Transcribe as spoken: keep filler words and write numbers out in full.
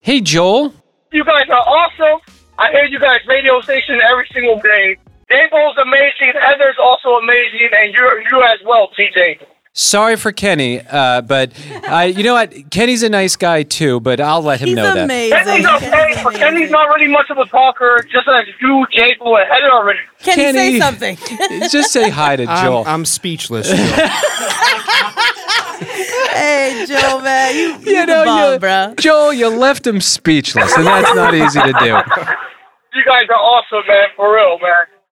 Hey, Joel. You guys are awesome. I hear you guys radio station every single day. Dable's amazing. Heather's also amazing, and you're you as well, T J. Sorry for Kenny, uh, but I, you know what? Kenny's a nice guy too, but I'll let him He's know amazing. that. Kenny's okay, Kenny's but amazing. Kenny's not really much of a talker, just as you, Jable, and Heather already. Kenny, Kenny. say something. Just say hi to Joel. I'm, I'm speechless. Joel. Hey, Joel, man, you, you, you the know, bomb, you, bro. Joel, you left him speechless, and that's not easy to do. You guys are awesome, man, for real, man.